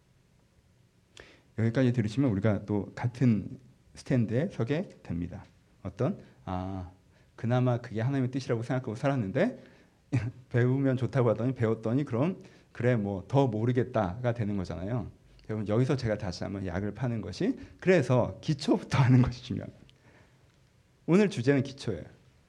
여기까지 들으시면 우리가 또 같은 스탠드에 서게 됩니다. 어떤 아 그나마 그게 하나님의 뜻이라고 생각하고 살았는데 배우면 좋다고 하더니 배웠더니 그럼 그래 뭐 더 모르겠다가 되는 거잖아요. 여러분 여기서 제가 다시 한번 약을 파는 것이 그래서 기초부터 하는 것이 중요합니다. 오늘 주제는 기초예요.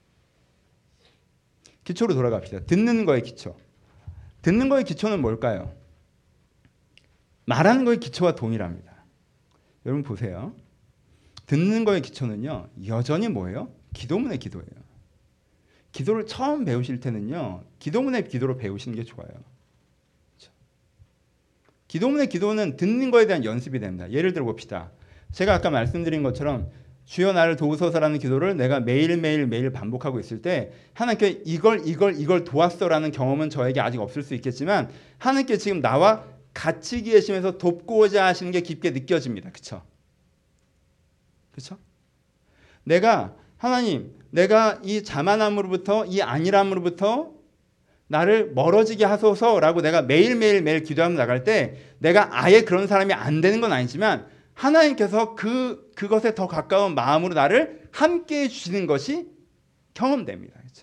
기초로 돌아갑시다. 듣는 거의 기초. 듣는 거의 기초는 뭘까요? 말하는 거의 기초와 동일합니다. 여러분 보세요. 듣는 거의 기초는요. 여전히 뭐예요? 기도문의 기도예요. 기도를 처음 배우실 때는요. 기도문의 기도로 배우시는 게 좋아요. 그렇죠? 기도문의 기도는 듣는 거에 대한 연습이 됩니다. 예를 들어 봅시다. 제가 아까 말씀드린 것처럼 주여 나를 도우소서라는 기도를 내가 매일매일 매일 반복하고 있을 때 하나님께 이걸 이걸 이걸 도왔어라는 경험은 저에게 아직 없을 수 있겠지만 하나님께 지금 나와 같이 계시면서 돕고자 하시는 게 깊게 느껴집니다. 그렇죠? 그렇죠? 내가 하나님, 내가 이 자만함으로부터 이 안일함으로부터 나를 멀어지게 하소서라고 내가 매일매일 매일 기도하며 나갈 때 내가 아예 그런 사람이 안 되는 건 아니지만 하나님께서 그, 그것에 더 가까운 마음으로 나를 함께 해주시는 것이 경험됩니다. 그렇죠?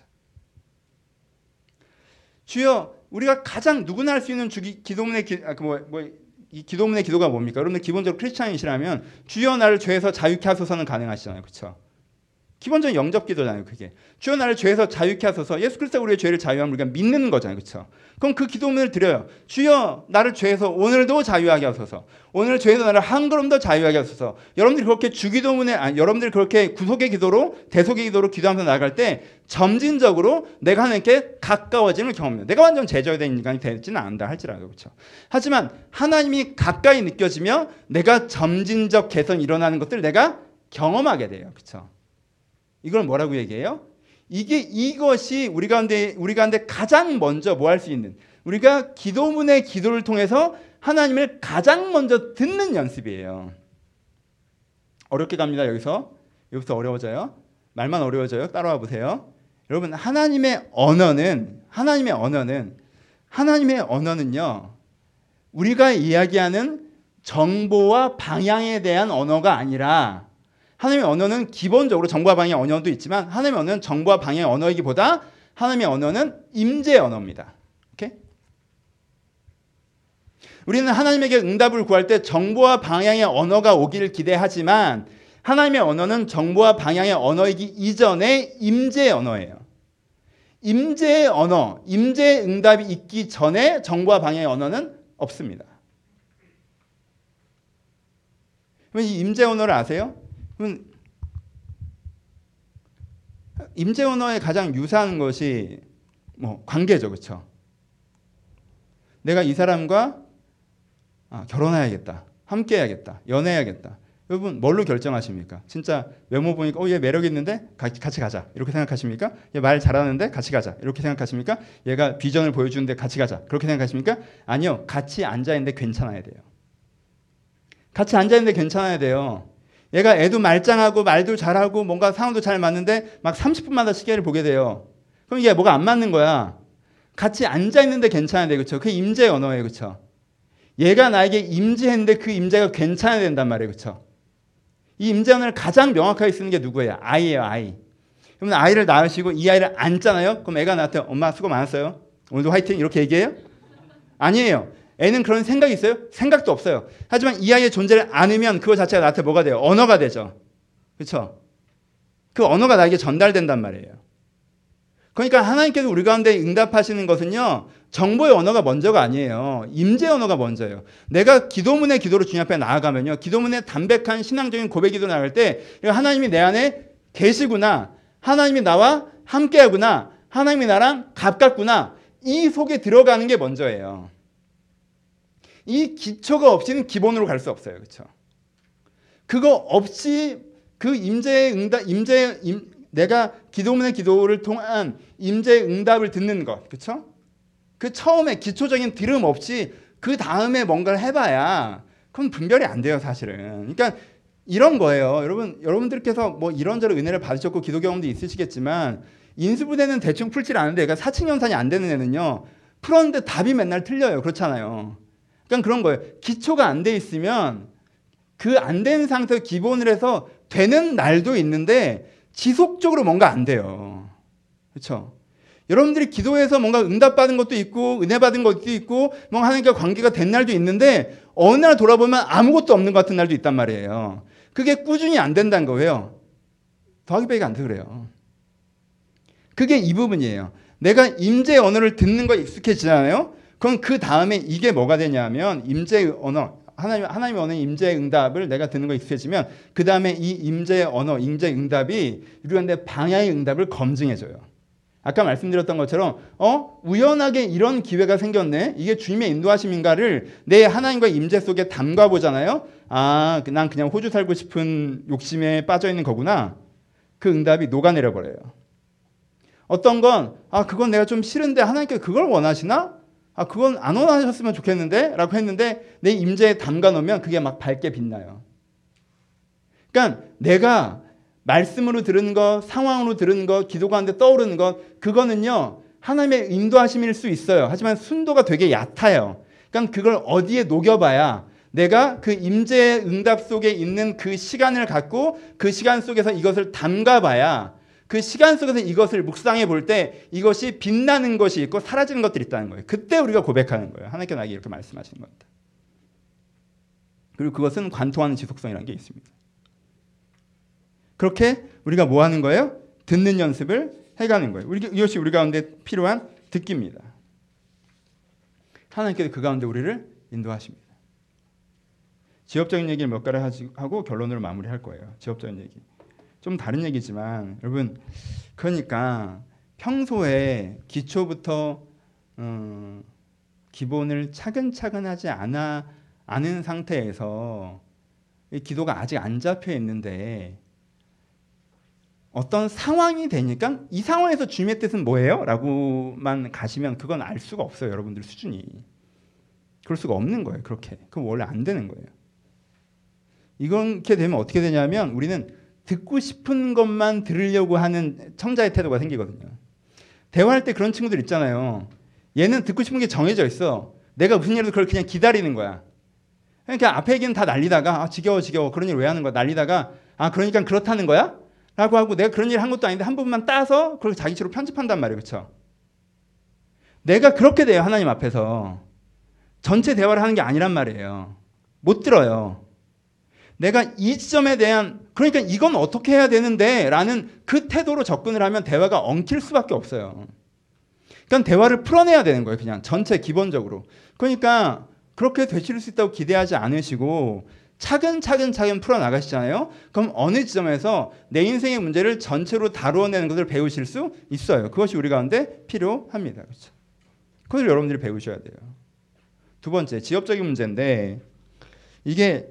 주여, 우리가 가장 누구나 할 수 있는 주기, 기도문의 기, 아, 뭐, 뭐, 이 기도문의 기도가 뭡니까? 여러분들 기본적으로 크리스찬이시라면 주여 나를 죄에서 자유케 하소서는 가능하시잖아요. 그렇죠? 기본적인 영접 기도잖아요. 그게 주여 나를 죄에서 자유케 하소서. 예수 그리스도가 우리의 죄를 자유함을 우리가 믿는 거잖아요. 그렇죠? 그럼 그 기도문을 드려요. 주여 나를 죄에서 오늘도 자유하게 하소서. 오늘 죄에서 나를 한 걸음 더 자유하게 하소서. 여러분들이 그렇게 주기도문에 아니, 여러분들이 그렇게 구속의 기도로 대속의 기도로 기도하면서 나갈 때 점진적으로 내가 하나님께 가까워짐을 경험해요. 내가 완전 제절된 인간이 되지는 않는다 할지라도. 그렇죠? 하지만 하나님이 가까이 느껴지며 내가 점진적 개선이 일어나는 것들을 내가 경험하게 돼요. 그렇죠? 이걸 뭐라고 얘기해요? 이게 이것이 우리 가운데 우리 가운데 가장 먼저 뭐 할 수 있는 우리가 기도문의 기도를 통해서 하나님을 가장 먼저 듣는 연습이에요. 어렵게 갑니다. 여기서 여기서 어려워져요. 말만 어려워져요. 따라와 보세요. 여러분 하나님의 언어는 하나님의 언어는 하나님의 언어는요. 우리가 이야기하는 정보와 방향에 대한 언어가 아니라 하나님의 언어는 기본적으로 정보와 방향의 언어도 있지만 하나님의 언어는 정보와 방향의 언어이기보다 하나님의 언어는 임재의 언어입니다. 오케이? 우리는 하나님에게 응답을 구할 때 정보와 방향의 언어가 오기를 기대하지만 하나님의 언어는 정보와 방향의 언어이기 이전에 임재의 언어예요. 임재의 언어, 임재의 응답이 있기 전에 정보와 방향의 언어는 없습니다. 그럼 이 임재의 언어를 아세요? 임재 언어에 가장 유사한 것이 뭐 관계죠, 그렇죠? 내가 이 사람과 아, 결혼해야겠다, 함께해야겠다, 연애해야겠다. 여러분 뭘로 결정하십니까? 진짜 외모 보니까 어, 얘 매력 있는데 같이 가자 이렇게 생각하십니까? 얘 말 잘하는데 같이 가자 이렇게 생각하십니까? 얘가 비전을 보여주는데 같이 가자 그렇게 생각하십니까? 아니요, 같이 앉아 있는데 괜찮아야 돼요. 같이 앉아 있는데 괜찮아야 돼요. 얘가 애도 말짱하고 말도 잘하고 뭔가 상황도 잘 맞는데 막 삼십 분마다 시계를 보게 돼요. 그럼 이게 뭐가 안 맞는 거야. 같이 앉아있는데 괜찮아야 돼. 그렇죠? 그게 임재 언어예요. 그렇죠? 얘가 나에게 임재했는데 그 임재가 괜찮아야 된단 말이에요. 그렇죠? 이 임재 언어를 가장 명확하게 쓰는 게 누구예요? 아이예요. 아이. 그러면 아이를 낳으시고 이 아이를 안잖아요. 그럼 애가 나한테 엄마 수고 많았어요. 오늘도 화이팅 이렇게 얘기해요? 아니에요. 애는 그런 생각이 있어요? 생각도 없어요. 하지만 이 아이의 존재를 안으면 그거 자체가 나한테 뭐가 돼요? 언어가 되죠. 그렇죠? 그 언어가 나에게 전달된단 말이에요. 그러니까 하나님께서 우리 가운데 응답하시는 것은요. 정보의 언어가 먼저가 아니에요. 임재 언어가 먼저예요. 내가 기도문의 기도로 주님 앞에 나아가면요. 기도문의 담백한 신앙적인 고백 기도 나갈 때 하나님이 내 안에 계시구나. 하나님이 나와 함께하구나. 하나님이 나랑 가깝구나. 이 속에 들어가는 게 먼저예요. 이 기초가 없이는 기본으로 갈 수 없어요. 그렇죠? 그거 없이 그 임재의 응답, 임재, 임, 내가 기도문의 기도를 통한 임재의 응답을 듣는 것. 그렇죠? 그 처음에 기초적인 들음 없이 그 다음에 뭔가를 해봐야 그건 분별이 안 돼요, 사실은. 그러니까 이런 거예요. 여러분, 여러분들께서 뭐 이런저런 은혜를 받으셨고 기도 경험도 있으시겠지만 인수분해는 대충 풀질 않은데 그러니까 사칙연산이 안 되는 애는요. 풀었는데 답이 맨날 틀려요. 그렇잖아요. 그러니까 그런 거예요. 기초가 안 돼 있으면 그 안 된 상태에서 기본을 해서 되는 날도 있는데 지속적으로 뭔가 안 돼요. 그렇죠? 여러분들이 기도해서 뭔가 응답받은 것도 있고 은혜 받은 것도 있고 뭔가 하나님과 관계가 된 날도 있는데 어느 날 돌아보면 아무것도 없는 것 같은 날도 있단 말이에요. 그게 꾸준히 안 된다는 거예요. 더하기 빼기가 안 돼 그래요. 그게 이 부분이에요. 내가 임재 언어를 듣는 거에 익숙해지잖아요. 그럼 그 다음에 이게 뭐가 되냐면 임재 언어, 하나님 하나님의 언어의 임재 응답을 내가 듣는 거 익숙해지면 그 다음에 이 임재 언어, 임재 응답이 우리한테 방향의 응답을 검증해줘요. 아까 말씀드렸던 것처럼 어 우연하게 이런 기회가 생겼네. 이게 주님의 인도하심인가를 내 하나님과의 임재 속에 담가 보잖아요. 아, 난 그냥 호주 살고 싶은 욕심에 빠져 있는 거구나. 그 응답이 녹아내려 버려요. 어떤 건 아, 그건 내가 좀 싫은데 하나님께서 그걸 원하시나? 아, 그건 안 원하셨으면 좋겠는데? 라고 했는데 내 임재에 담가 놓으면 그게 막 밝게 빛나요. 그러니까 내가 말씀으로 들은 것, 상황으로 들은 것, 기도 가운데 떠오르는 것, 그거는요 하나님의 인도하심일 수 있어요. 하지만 순도가 되게 얕아요. 그러니까 그걸 어디에 녹여봐야 내가 그 임재의 응답 속에 있는 그 시간을 갖고 그 시간 속에서 이것을 담가봐야 그 시간 속에서 이것을 묵상해 볼 때 이것이 빛나는 것이 있고 사라지는 것들이 있다는 거예요. 그때 우리가 고백하는 거예요. 하나님께서 나에게 이렇게 말씀하시는 겁니다. 그리고 그것은 관통하는 지속성이라는 게 있습니다. 그렇게 우리가 뭐 하는 거예요? 듣는 연습을 해가는 거예요. 이것이 우리 가운데 필요한 듣기입니다. 하나님께서 그 가운데 우리를 인도하십니다. 지엽적인 얘기를 몇 가지 하고 결론으로 마무리할 거예요. 지엽적인 얘기. 좀 다른 얘기지만 여러분 그러니까 평소에 기초부터 어, 기본을 차근차근 하지 않아 않은 상태에서 이 기도가 아직 안 잡혀 있는데 어떤 상황이 되니까 이 상황에서 주님의 뜻은 뭐예요? 라고만 가시면 그건 알 수가 없어요. 여러분들 수준이. 그럴 수가 없는 거예요. 그렇게. 그건 원래 안 되는 거예요. 이렇게 되면 어떻게 되냐면 우리는 듣고 싶은 것만 들으려고 하는 청자의 태도가 생기거든요. 대화할 때 그런 친구들 있잖아요. 얘는 듣고 싶은 게 정해져 있어. 내가 무슨 일을 그걸 그냥 기다리는 거야. 그러니까 앞에 얘기는 다 날리다가 아, 지겨워 지겨워 그런 일 왜 하는 거야? 날리다가 아 그러니까 그렇다는 거야? 라고 하고 내가 그런 일 한 것도 아닌데 한 부분만 따서 그걸 자기식으로 편집한단 말이에요. 그렇죠? 내가 그렇게 돼요. 하나님 앞에서. 전체 대화를 하는 게 아니란 말이에요. 못 들어요. 내가 이 지점에 대한 그러니까 이건 어떻게 해야 되는데 라는 그 태도로 접근을 하면 대화가 엉킬 수밖에 없어요. 그러니까 대화를 풀어내야 되는 거예요. 그냥 전체 기본적으로. 그러니까 그렇게 되실 수 있다고 기대하지 않으시고 차근차근 차근 풀어나가시잖아요. 그럼 어느 지점에서 내 인생의 문제를 전체로 다루어내는 것을 배우실 수 있어요. 그것이 우리 가운데 필요합니다. 그렇죠? 그것을 여러분들이 배우셔야 돼요. 두 번째, 지엽적인 문제인데 이게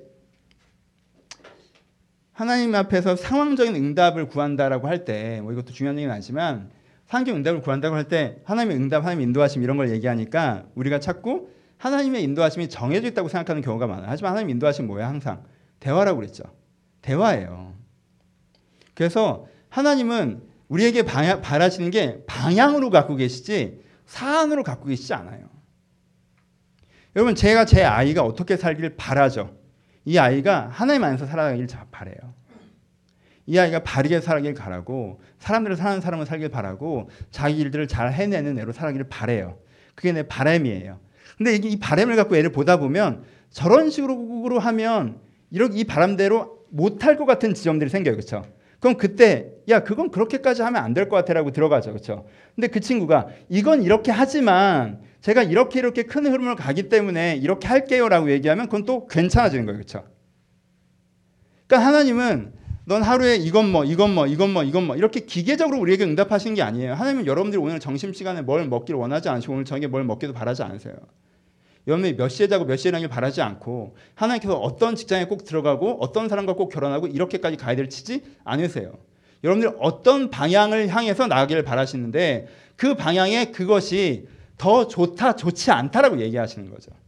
하나님 앞에서 상황적인 응답을 구한다라고 할 때 뭐 이것도 중요한 얘기는 아니지만 상황적인 응답을 구한다고 할 때 하나님의 응답, 하나님의 인도하심 이런 걸 얘기하니까 우리가 자꾸 하나님의 인도하심이 정해져 있다고 생각하는 경우가 많아요. 하지만 하나님의 인도하심은 뭐예요? 항상 대화라고 그랬죠. 대화예요. 그래서 하나님은 우리에게 방향, 바라시는 게 방향으로 갖고 계시지 사안으로 갖고 계시지 않아요. 여러분 제가 제 아이가 어떻게 살기를 바라죠. 이 아이가 하나님 안에서 살아가길 바라요. 이 아이가 바르게 살아가길 바라고 사람들을 사는 사람을 살길 바라고 자기 일들을 잘 해내는 애로 살아가길 바라요. 그게 내 바람이에요. 근데 이게 이 바람을 갖고 애를 보다 보면 저런 식으로 하면 이렇게 이 바람대로 못할 것 같은 지점들이 생겨요. 그렇죠? 그럼 그때 야 그건 그렇게까지 하면 안 될 것 같아라고 들어가죠. 그렇죠? 근데 그 친구가 이건 이렇게 하지만 제가 이렇게 이렇게 큰 흐름을 가기 때문에 이렇게 할게요라고 얘기하면 그건 또 괜찮아지는 거예요. 그렇죠? 그러니까 하나님은 넌 하루에 이건 뭐 이건 뭐 이건 뭐 이건 뭐 이렇게 기계적으로 우리에게 응답하시는 게 아니에요. 하나님은 여러분들이 오늘 점심시간에 뭘 먹기를 원하지 않으시고 오늘 저녁에 뭘 먹기도 바라지 않으세요. 여러분이 몇 시에 자고 몇 시에 일어나길 바라지 않고 하나님께서 어떤 직장에 꼭 들어가고 어떤 사람과 꼭 결혼하고 이렇게까지 가야 될 치지 않으세요. 여러분들이 어떤 방향을 향해서 나가기를 바라시는데 그 방향에 그것이 더 좋다 좋지 않다라고 얘기하시는 거죠.